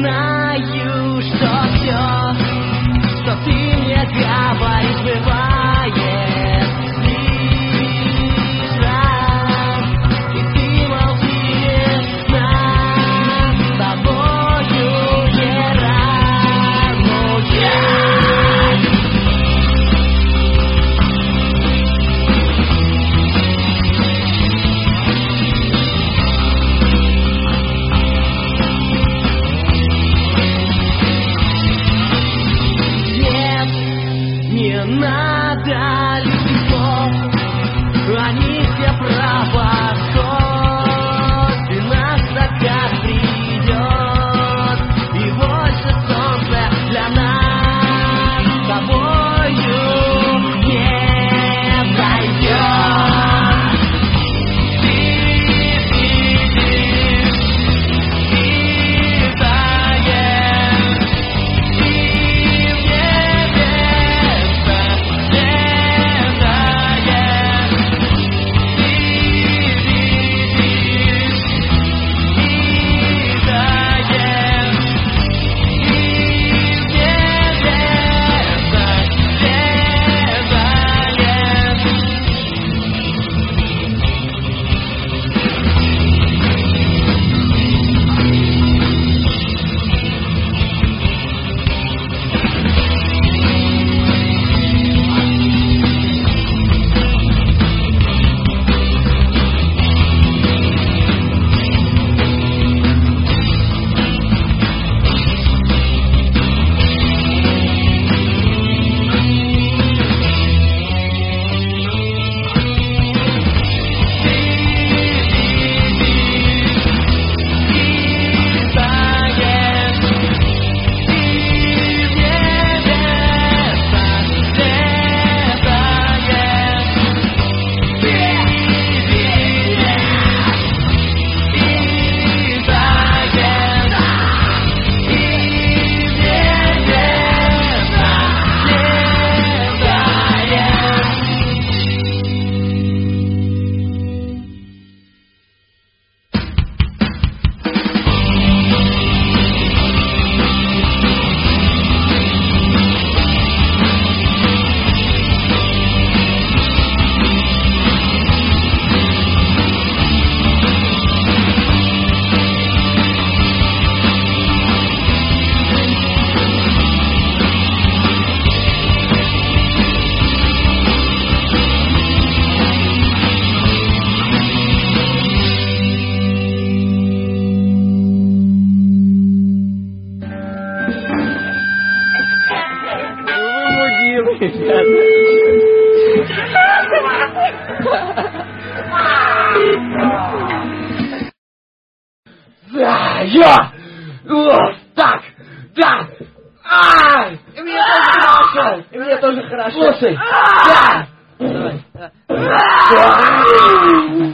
знаю, что все, что ты мне говоришь, бывает лишь раз, и ты молчишь, нам с тобою не разлучать. Не надо лишних слов, они все правоход. И наш закат придет, и больше солнца для нас с тобою не зайдет. Ты сидишь и таешь, и мне Да, я! Вот так! Да! И мне тоже хорошо! И мне тоже хорошо! Слушай! Да! Давай.